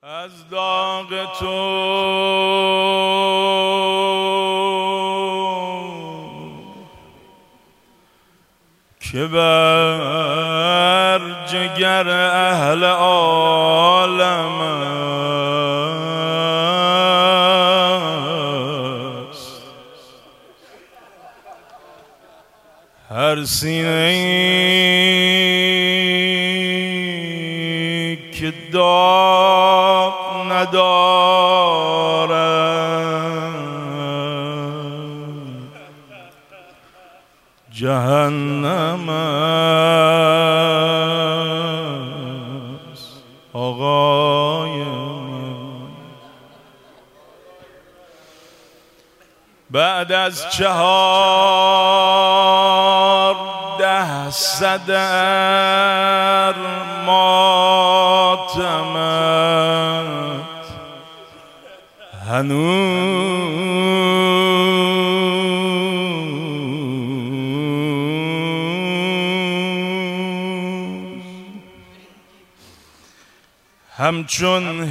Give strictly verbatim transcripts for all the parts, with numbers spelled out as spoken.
از داغ تو که بر جگر اهل عالم است، هر سینه‌ای که داغ ندارد جهنم است. آقای من بعد از چهارده صدر ماتمت هنوز همچون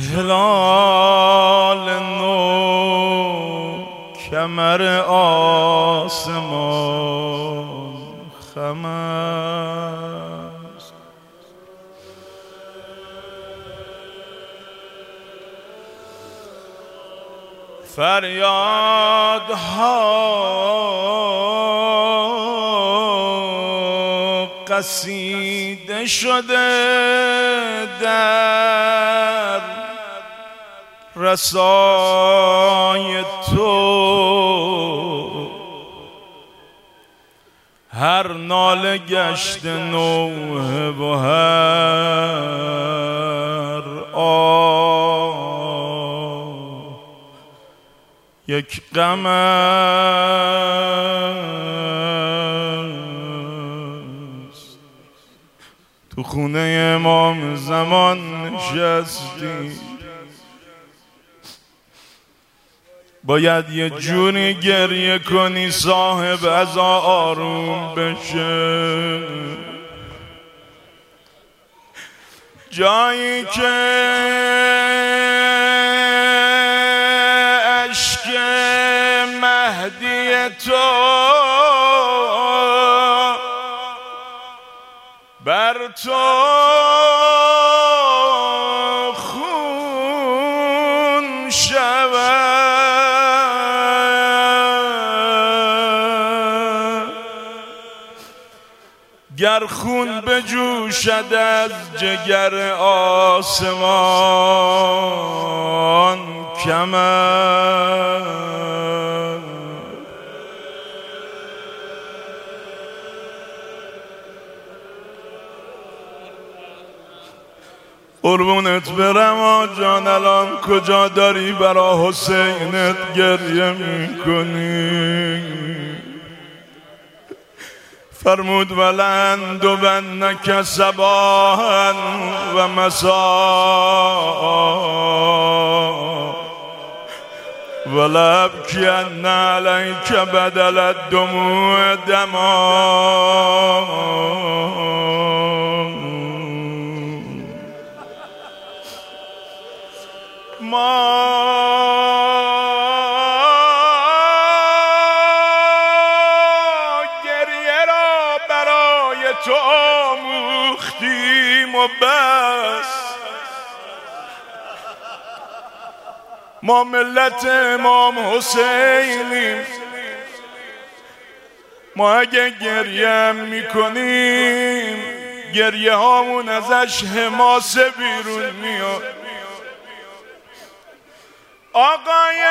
هلال نو کمر آسمان خم است. فریادها قصیده شده در رسای تو، هر ناله گشت نوحه و هر آه یک غم است. تو خونه امام زمان نشستی، باید یه جوری گریه کنی صاحب عزا آروم بشه، جایی که اشک مهدی تو بر تو خون شود، گر خون بجوشد از جگر آسمان کم است. قربونت برم آ جان، الان کجا داری برا حسینت گریه میکنی؟ فرمود ولند و بنک صباحا و مساء ولابکین علیک بدل الدموع دما. ما گریه را برای تو آموختیم و بس، ما ملت امام حسینیم، ما اگه گریه میکنیم گریه هامون ازش حماسه بیرون میاد. آقای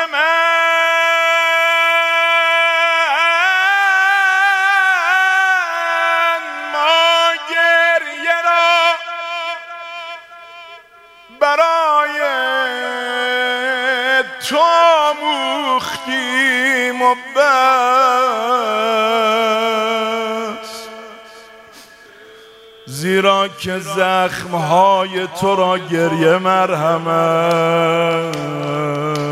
من ما گریه را برای تو آموختیم و بس، زیرا که زخمهای تو را گریه مرهم است.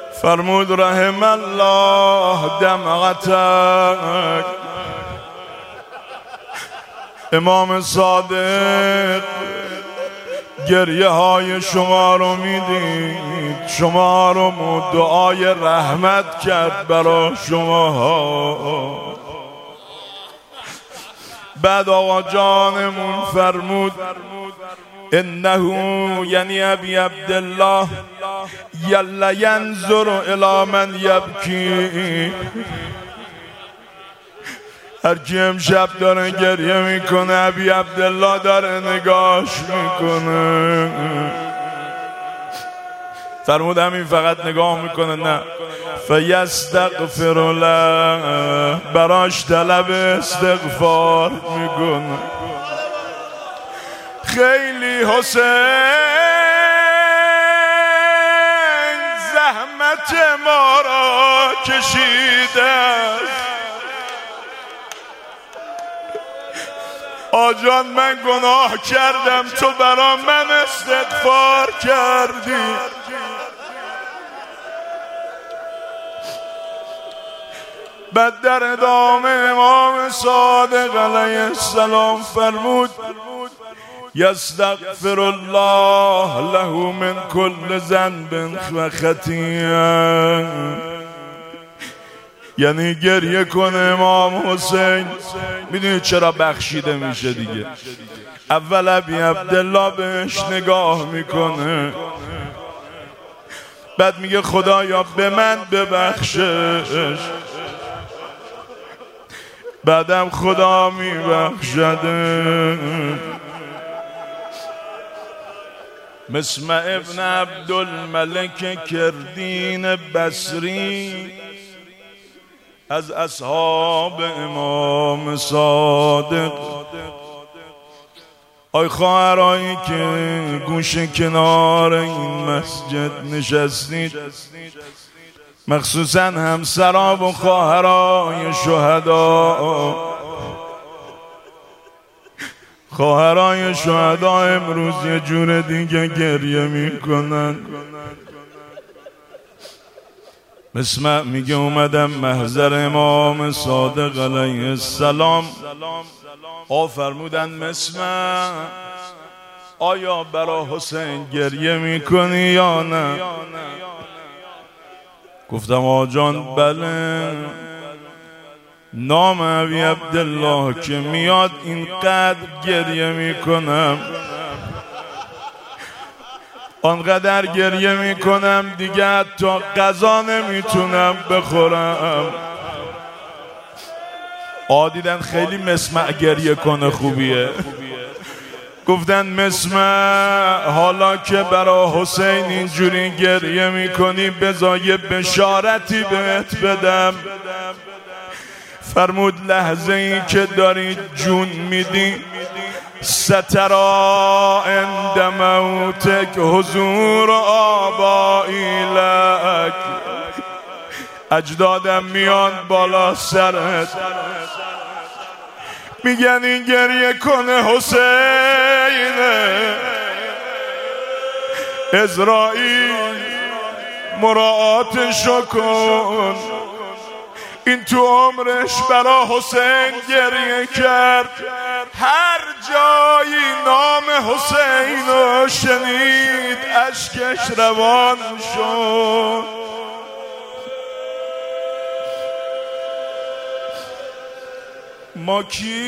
فرمود رحم الله دمعتک امام صادق گریه های شما رو میدید، شما رو دعای رحمت کرد برا شما ها. بعد آقا جانمون فرمود انه یعنی ابی عبدالله یلا ینظر الی من یبکی، هر کی امشب داره گریه میکنه ابی عبدالله داره نگاش میکنه. فرمود همین فقط نگاه میکنه؟ نه، فیستغفر له، براش طلب استغفار میکنه. خیلی حسین زحمت ما را کشیده، آجان من گناه کردم تو برا من استغفار کردی. بعد در ادامه امام صادق علیه السلام فرمود یستغفر الله له من کل ذنب و خطیئه، یعنی گریه کنه امام حسین. میدونید چرا بخشیده میشه دیگه؟ اول ابی عبدالله بهش نگاه میکنه، بعد میگه خدایا به من ببخشش، بعدم خدا میبخشده. مسمع ابن عبدالملک کردین بصری از اصحاب امام صادق، آی خواهرایی که گوش کنار این مسجد نشستید، مخصوصا همسرا و خواهرای شهدا، خواهرای شهدا امروز یه جور دیگه گریه میکنن. مسمع میگه اومدم محضر امام صادق علیه السلام، آ فرمودن مسمع آیا برا حسین گریه میکنی یا نه؟ گفتم آجان بله. نام ابی عبدالله که میاد اینقدر گریه میکنم، آنقدر گریه میکنم دیگه حتی غذا نمیتونم بخورم. آدیدن خیلی مسمع گریه کنه خوبیه. گفتن مسمع حالا که برا حسین اینجوری گریه میکنی بذار یه بشارتی بهت بدم. فرمود لحظه ای که داری جون میدی سترا عند موتک حضور آبائی لک، اجدادم میان بالا سرت میگن این گریه کنه حسینه. عزرائیل مراعاتشو کن، این تو عمرش برا حسین گریه کرد، هر جایی نام حسین رو شنید اشکش روان شد. ما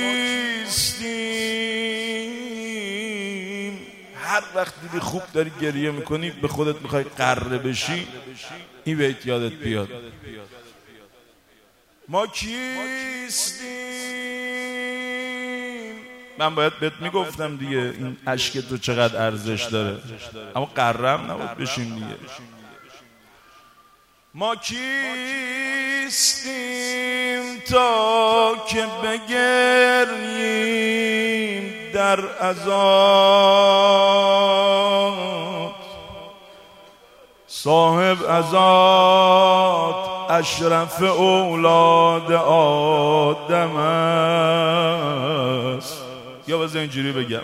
کیستیم؟ هر وقت دیدی خوب داری گریه میکنی به خودت میخوای قره بشی، این بیت یادت بیاد. ما کیستیم؟ من باید بهت میگفتم دیگه این اشک تو چقدر ارزش داره، اما قرم نباید بشیم دیگه. ما کیستیم تا که بگریم در عزات، صاحب عزات اشرف اولاد آدم است. یا بذار اینجوری بگم،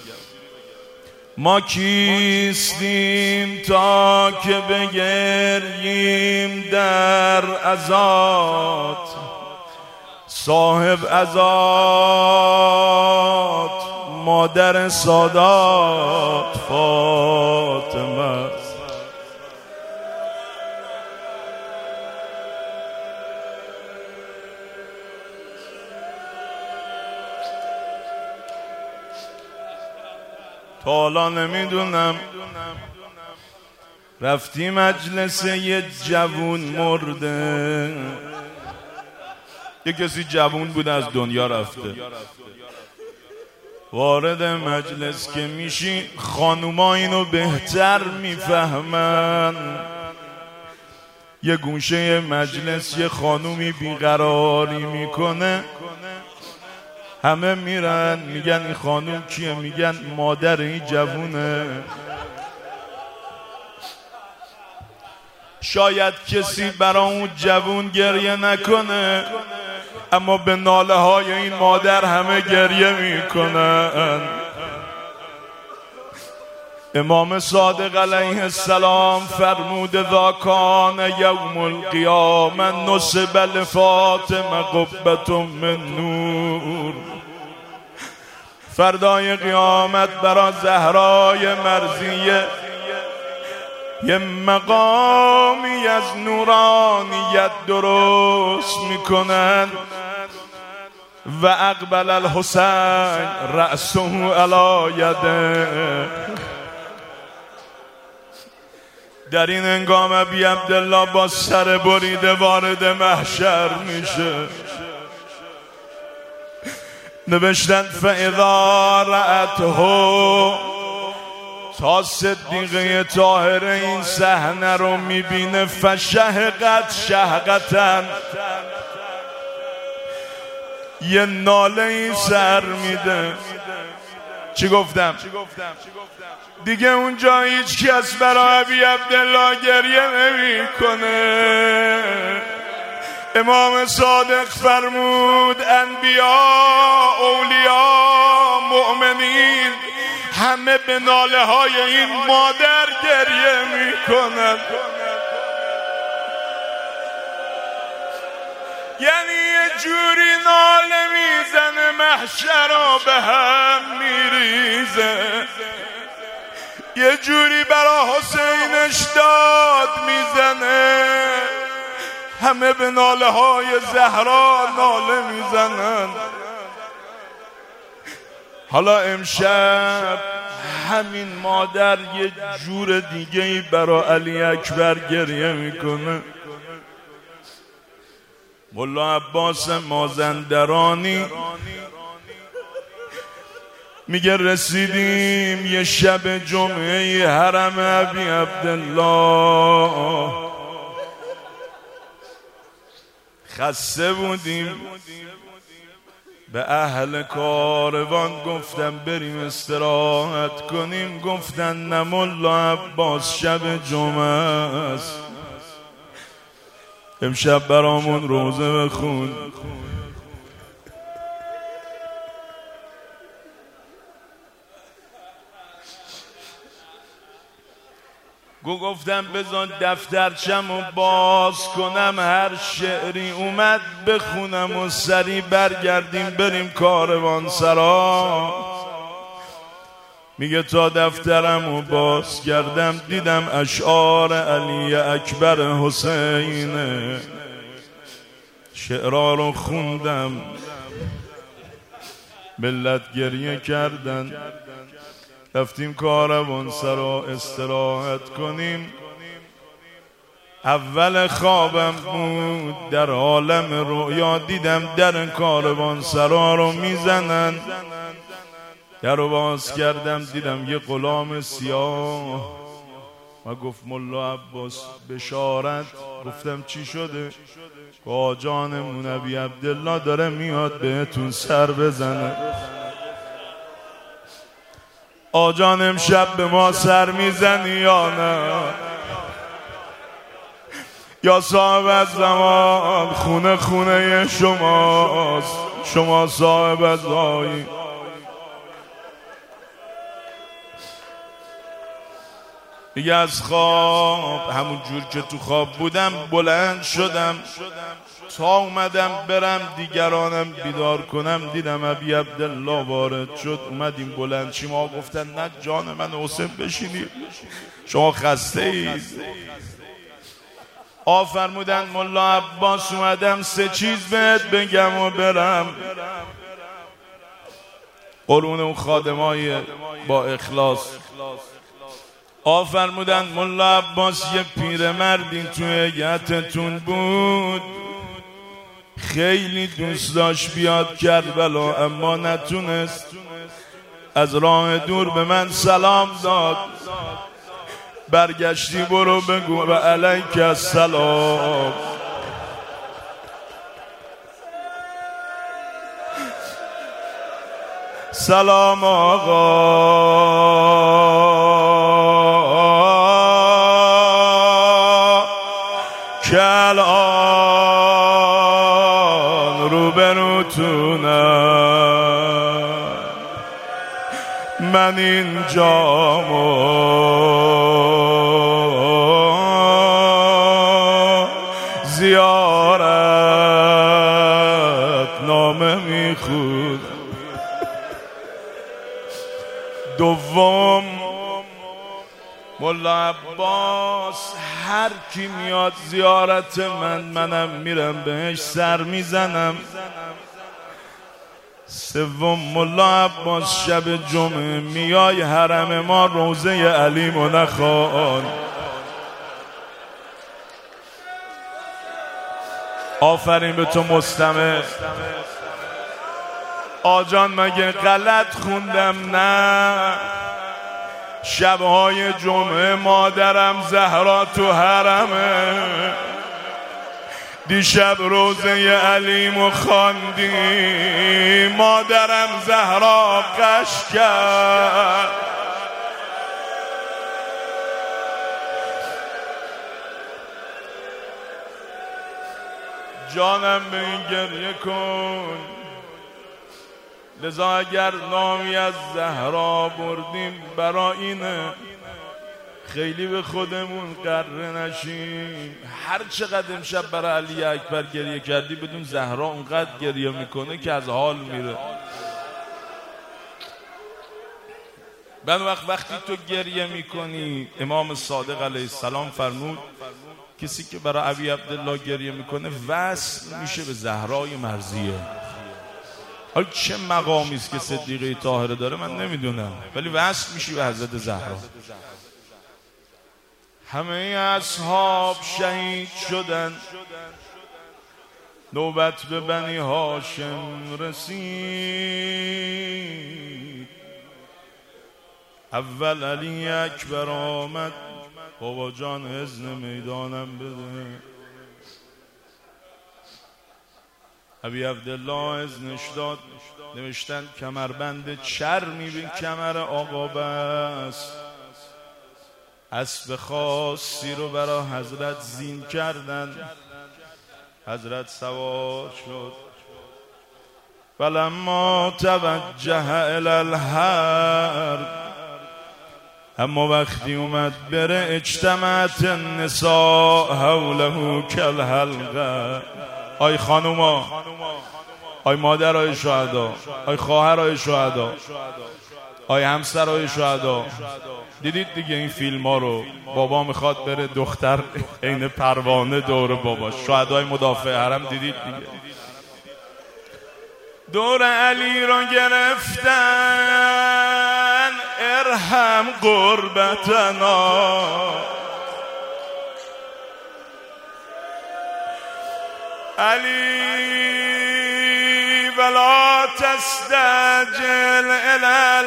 ما کیستیم تا که بگریم در عزات، صاحب عزات مادر سادات فاطمه است. تا حالا نمیدونم رفتی مجلس یه جوون مرده، یه کسی جوون بود از دنیا رفته، وارد مجلس که میشی خانوما اینو بهتر میفهمن. یه گوشه مجلس یه خانومی بیقراری میکنه، همه میرن میگن این خانوم کیه؟ میگن مادر این جوونه. شاید کسی برا اون جوون گریه نکنه، اما به ناله های این مادر همه گریه میکنن. امام صادق علیه السلام فرمود اذا کان یوم القیامه نصب لفاطمه قبة من نور. فردای قیامت برا زهرای مرضیه یه مقامی از نورانیت درست میکنن. و اقبل الحسین رأسه علی یده. در این هنگام ابی عبدالله با سر بریده وارد محشر میشه. نوشتن فاذا رأته، تا صدیقه طاهره این صحنه رو میبینه فشهقت شهقتن، یه ناله این سر میده. چی گفتم؟ دیگه اونجا هیچ کس برای ابی عبدالله گریه نمی کنه. امام صادق فرمود انبیا، اولیا، مؤمنین همه به ناله های این مادر گریه می کنن. یعنی یه جوری ناله میزنه محشر رو به هم میریزه، یه جوری برا حسینش داد میزنه، همه به ناله های زهرا ناله میزنن. حالا امشب همین مادر یه جور دیگه ای برا علی اکبر گریه میکنه. مولا عباس مازندرانی میگه رسیدیم یه شب جمعه حرم ابی عبدالله، خسته بودیم، به اهل کاروان گفتم بریم استراحت کنیم، گفتن نه مولا عباس شب جمعه است، امشب برامون روزه بخون. گو گفتم بذار دفترچمو باز کنم، هر شعری اومد بخونم و سری برگردیم بریم کاروان سرا. میگه تا دفترمو باز کردم دیدم اشعار علی اکبر حسینه، شعرها رو خوندم، ملت گریه کردن. رفتیم کاروان سرا استراحت کنیم. اول خوابم بود، در عالم رویا دیدم در کاروان سرا رو میزنن. در رو باز کردم دیدم یه غلام سیاه و گفت مولا عباس بشارت. گفتم چی شده؟ با جانمون ابی عبدالله داره میاد بهتون سر بزنه. آجان امشب به ما سر میزنی یا نه؟ یا صاحب از زمان خونه خونه شماست، شما صاحب از آیی. دیگه از خواب همون جور که تو خواب بودم بلند شدم، تا اومدم برم دیگرانم بیدار کنم دیدم ابی عبدالله وارد شد. اومدیم بلند چی ما گفتن نه جان من حسین بشینید شما خسته اید. آفرمودن ملا عباس اومدم سه چیز بهت بگم و برم. قرون اون خادمای با اخلاص آفرمودن ملا عباس یه پیرمردی توی هیئتتون بود خیلی دوست داشت بیاد کربلا اما نتونست. از راه دور به من سلام داد. برگشتی برو بگو و علیک السلام. سلام آقا که الان روبروتونم من اینجامو زیارت نامه میخونم. دوم ملا عباس هر کی میاد زیارت من منم میرم بهش سر میزنم. سوم ملا عباس شب جمعه میای حرم ما روزه علی نخوان. آفرین به تو مستمع. آجان مگه غلط خوندم؟ نه، شبهای جمعه مادرم زهرا تو حرمه. دیشب روزه علیمو خواندی مادرم زهرا قش کرد. جانم به این گریه کن. لذا اگر نامی از زهرا بردیم برا اینه خیلی به خودمون قره نشیم. هر چقدر امشب برای علی اکبر گریه کردی بدون زهرا اونقدر گریه میکنه که از حال میره. بعد وقت وقتی تو گریه میکنی امام صادق علیه السلام فرمود کسی که برای ابی عبدالله گریه میکنه وصل میشه به زهرای مرضیه. حالا چه مقامی است که صدیقه طاهره داره من نمیدونم، ولی وصل میشی به حضرت زهرا. همه اصحاب شهید شدن، نوبت به بنی هاشم رسید. اول علی اکبر آمد، بابا جان اذن میدانم بده. ابی عبدالله اذنش داد، نوشتن کمربند چرمی به کمر آقا بس. اسب خاصی رو برای حضرت زین کردن. حضرت سوار شد. فلما توجه الی الحرب، اما وقتی اومد بره اجتمعت النساء حوله کالحلقه. آی خانوما، آی مادرای شهدا، آی خواهرای شهدا، آی همسرای شهدا، دیدید دیگه این فیلم ها رو؟ بابا میخواد بره دختر عین پروانه دور باباش. شهدای مدافع حرم دیدید دیگه؟ دور علی را گرفتن، ارحم قربتنا. علی ولا تستعجل الى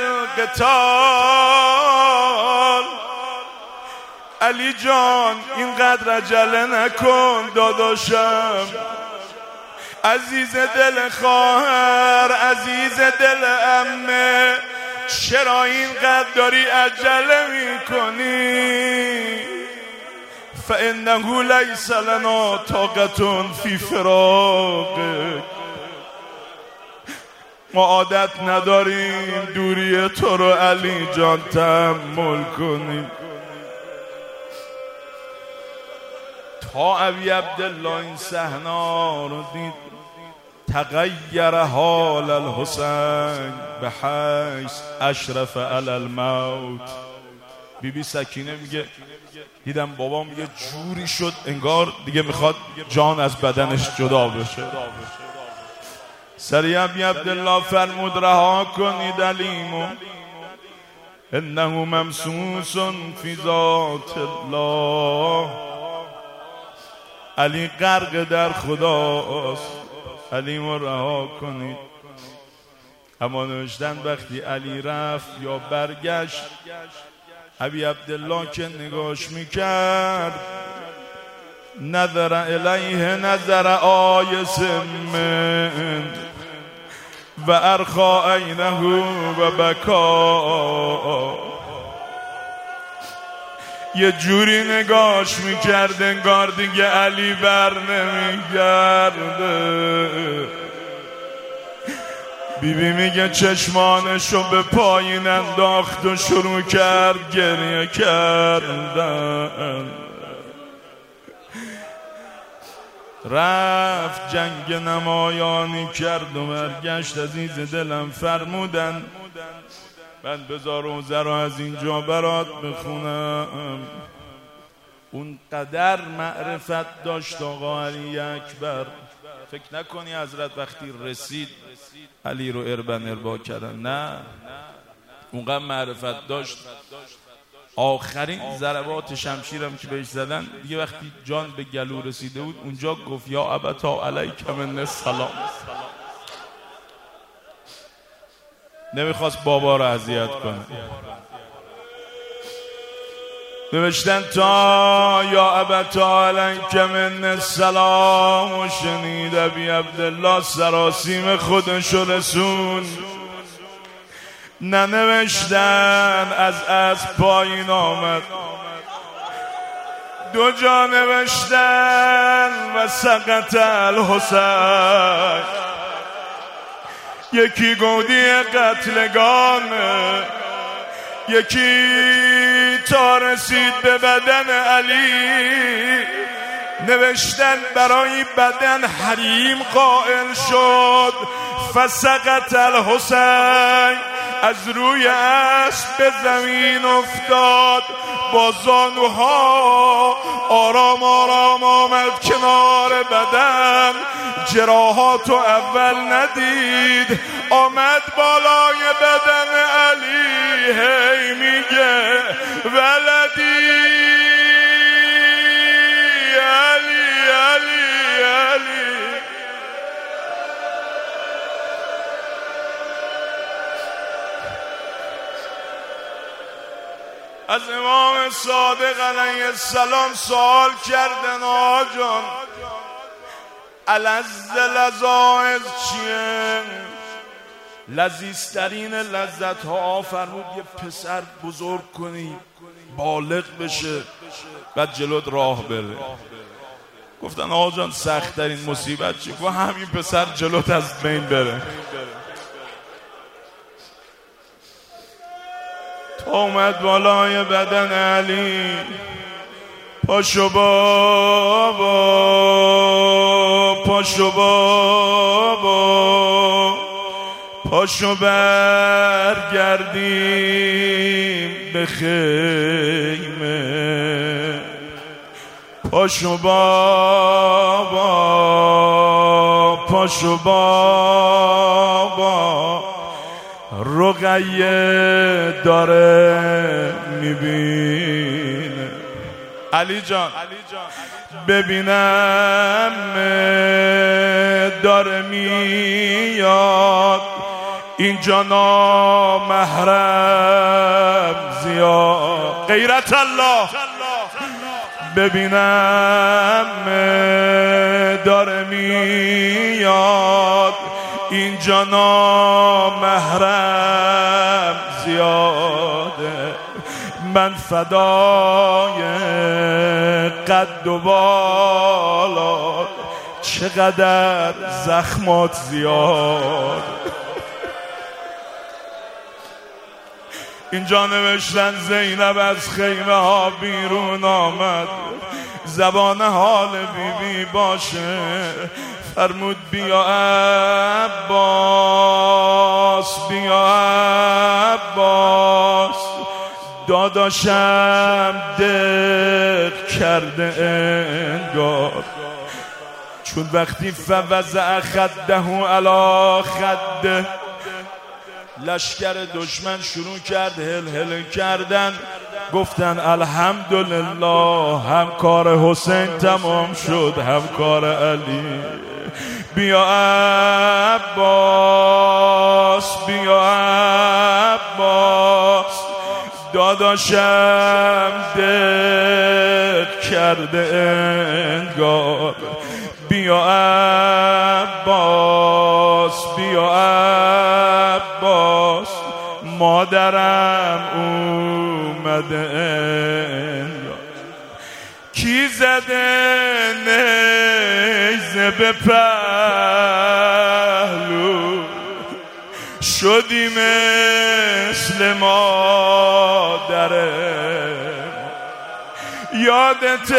القتال. علی جان اینقدر عجله نکن داداشم. عزیز دل خواهر، عزیز دل عمه، چرا اینقدر داری عجله میکنی؟ فإنه لیس لنا طاقة فی فراقک. ما عادت نداریم دوری تو رو علی جان تحمل کنیم. تا ابی عبدالله این صحنه رو دید تغییر حال الحسین به حیث اشرف علی الموت. بی بی سکینه میگه دیدم بابام یه جوری شد انگار دیگه میخواد جان از بدنش جدا بشه. سریع ابی عبدالله فرمود رها کنید علیمو انه ممسوس فی ذات الله. علی غرق در خداست، علیمو رها کنید. اما نوشتن وقتی علی رفت یا برگشت ابی عبدالله که نگاش میکرد نظر الیه نظر آیس من و ارخا عینه و بکا. یه جوری نگاش میکرد انگار دیگه علی بر نمیگرده. بیبی میگه چشمانشو به پایین انداخت و شروع کرد گریه کردن. رفت جنگ نمایانی کرد و برگشت. عزیز دلم فرمودن من بذار روزه رو از اینجا برات بخونم. اون قدر معرفت داشت آقا علی اکبر. فکر نکنی حضرت وقتی رسید علی رو اربن اربا کردن، نه، اونقدر معرفت داشت. آخرین ضربات شمشیرم که بهش زدن دیگه وقتی جان به گلو رسیده بود اونجا گفت یا ابتا علیک من السلام. نمیخواست بابا رو اذیت کنه. نوشتن تا یا ابتا علیک من السلام و شنید ابی عبدالله سراسیم خودش رسون. ننوشتن از از پایین آمد دو جا نوشتن و سقط الحسین. یکی گودی قتلگان، یکی تا رسید به بدن علی. نوشتن برای بدن حریم قائل شد فسقط الحسین. از روی اسب به زمین افتاد، با زانوها آرام آرام آمد کنار بدن. جراحاتو اول ندید، آمد بالای بدن علی. هی میگه ولدی علی علی علی. از امام صادق علیه السلام سوال کردن آجان الذ لذائذ چیه؟ لذیذترین لذت ها. فرمود یه پسر بزرگ کنی بالغ بشه بعد جلوت راه بره. گفتن آجان سخت ترین مصیبت چیه؟ و همین پسر جلوت از بین بره. اومد بالای بدن علی. پاشو بابا، پاشو بابا، پاشو برگردیم به خیمه. پاشو بابا، پاشو بابا، رقیه داره میبینه. علی جان ببینم داره میاد اینجا نامحرم زیاد. غیرت الله ببینم داره میاد اینجا نامحرم زیاده. من فدای قد و بالا چقدر زخمات زیاد. اینجا نوشتن زینب از خیمه ها بیرون آمد. زبان حال بی بی باشه. فرمود بیا عباس بیا عباس، داداشم دق کرده انگار، چون وقتی فوضع خده علی خده، لشکر دشمن شروع کرد هل هل کردن، گفتن الحمدلله هم کار حسین تمام شد هم کار علی. بیا عباس بیا عباس، داداشم دق کرده انگار. بیا عباس بیا عباس، مادرم اومده انگار. کی زده نیزه به پهلو، شدی مثل مادره. یادت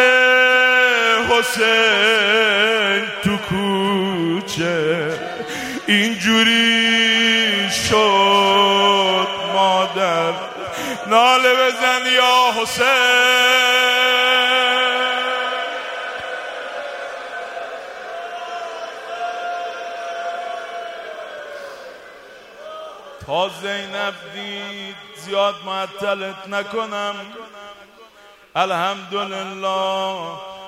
حسین تو کوچه اینجوری شد مادر، ناله بزن یا حسین. تا زینب دید زیاد معطلت نکنم، الحمدلله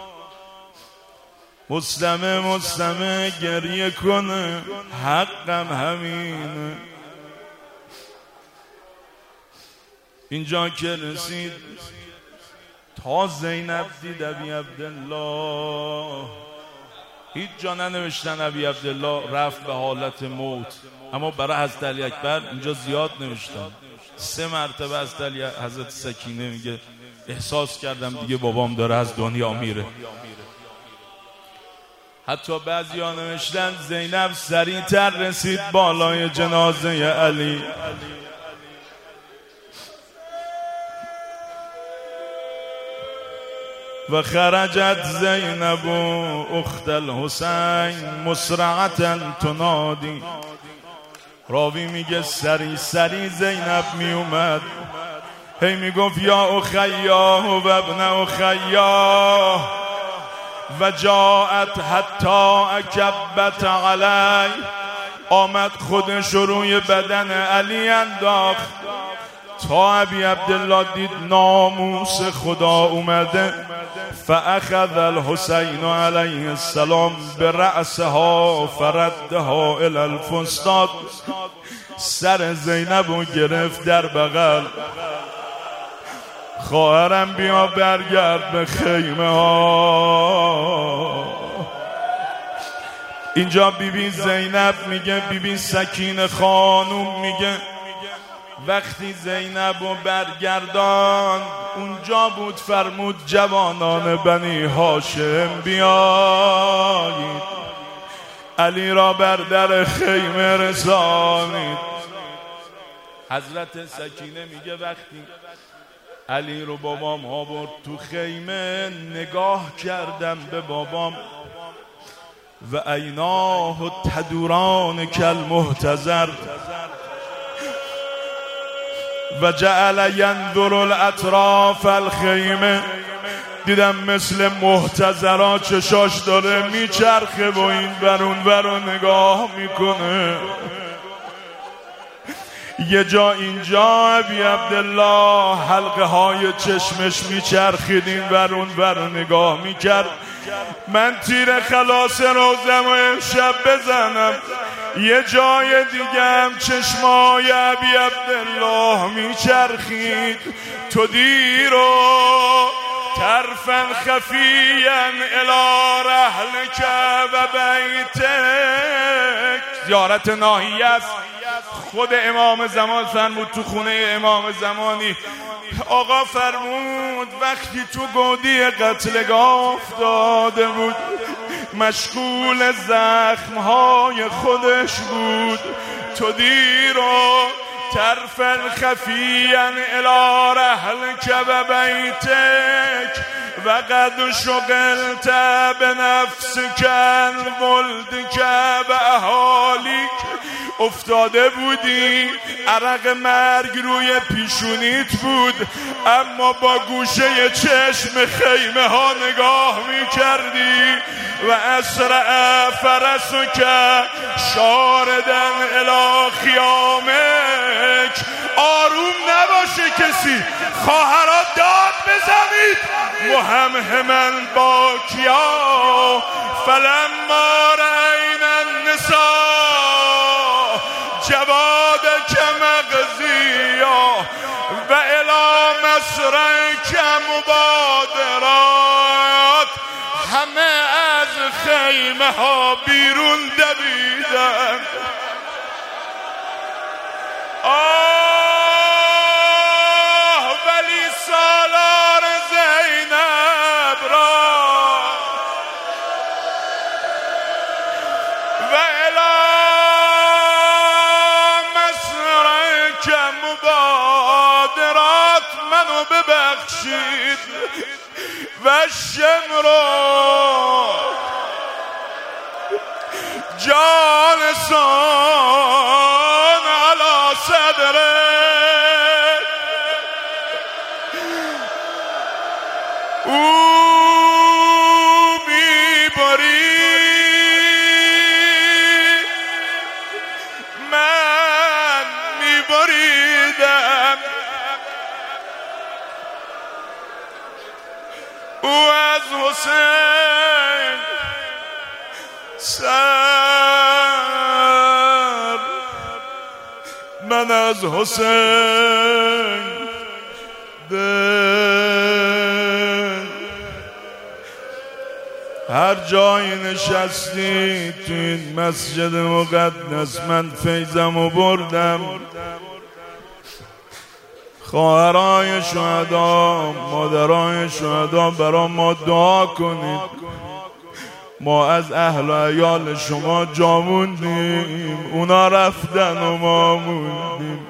مسلمه مسلمه گریه کنه، حقم همینه. اینجا که رسید تا زینب دید ابی عبدالله، هیچ جا ننوشتن ابی عبدالله رفت به حالت موت، اما برای حضرت علی اکبر اینجا زیاد نوشتن. سه مرتبه حضرت علی حضرت سکینه میگه احساس کردم دیگه بابام داره از دنیا میره. حتی بعضی ها نوشتن زینب سریعتر رسید بالای جنازه علی. و خرجت زینب و اخت الحسین مسرعتا تنادی. راوی میگه سری سری زینب میومد، هی میگفت یا اخیاه و ابن اخیاه، و جاعت حتی اکبت علی. آمد خودش روی بدن علی انداخت تا ابی عبدالله دید ناموس خدا اومده. فاخذ الحسین علیه السلام برأسها فردها الی الفستاد. سر زینب رو گرفت در بغل، خواهرم بیا برگرد به خیمه ها. اینجا بیبی زینب میگه، بیبی سکینه خانوم میگه وقتی زینب رو برگردان اونجا بود، فرمود جوانان بنی هاشم بیایید، علی را بر در خیمه رسانید. حضرت سکینه میگه وقتی علی رو بابام ها برد تو خیمه، نگاه کردم به بابام و عیناه تدوران کل محتضر و جعل ینظر الاطراف الخیمه. دیدم مثل محتضرا چشاش داره میچرخه و این برون برون نگاه میکنه. یه جا اینجا ابی عبدالله حلقه های چشمش میچرخید، این برون برون نگاه میکرد. من تیر خلاص روزم و امشب بزنم، یه جای دیگه هم چشمای ابی عبدالله میچرخید. تو دیرو طرفا خفیا الی رحلک و بیتک. زیارت ناحیه است. خود امام زمان فرمود تو خونه امام زمانی، آقا فرمود وقتی تو گودی قتلگاه افتاده بود مشغول زخمهای خودش بود. تو دیرو طرفا خفیا الی رحلک و بیتک و قد شغلت به نفسک ولدک و اهالیک. افتاده بودی عرق مرگ روی پیشونیت بود، اما با گوشه چشم خیمه ها نگاه می کردی. و اسرع فرسک شاردن الی خیامک. آروم نباشه کسی، خواهرها داد بزنید. مهمهما باکیا فلما رأینا النساء جوادک مغزیا و الی مسرک مبادرات. همه از خیمه ها بیرون دویدن. آه ولی سالار زینب را و الی مسرک مبادرات منو ببخشید. و شمرو جالسان علی صدره. او میبرید من میبریدم. او از حسین سر، من از حسین دل. هر جایی نشستی تو این مسجد مقدس من فیضمو بردم. خواهرای شهدا، مادرای شهدا برا ما دعا کنید. ما از اهل و عیال شما جا موندیم، اونا رفتن و ما موندیم.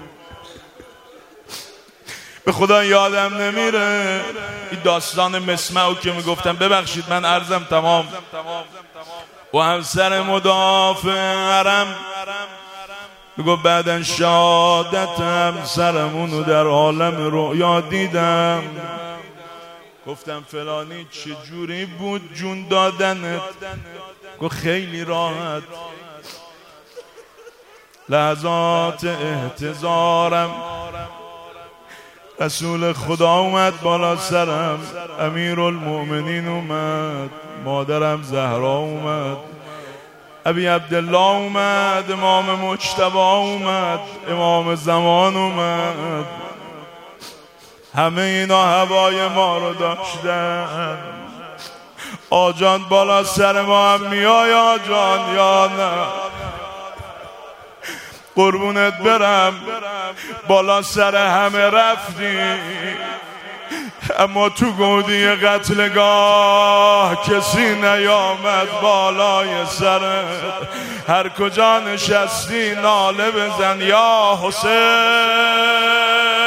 به خدا یادم نمیره این داستان مسمعو که میگفتم. ببخشید من عرضم تمام. و همسر مدافع حرم میگو بعدن شهادت همسرمونو در عالم رؤیا دیدم. گفتم فلانی چجوری بود جون دادنت؟ گفت خیلی راحت. لحظات احتضارم رسول خدا اومد بالا سرم، امیرالمؤمنین اومد، مادرم زهرا اومد، ابی عبدالله اومد، امام مجتبی اومد، امام زمان اومد. همه اینا هوای ما رو داشتن. آجان بالا سر ما هم میای آجان یا نه؟ قربونت برم بالا سر همه رفتی، اما تو گودی قتلگاه کسی نیامد بالای سرت. هر کجا نشستی ناله بزن یا حسین.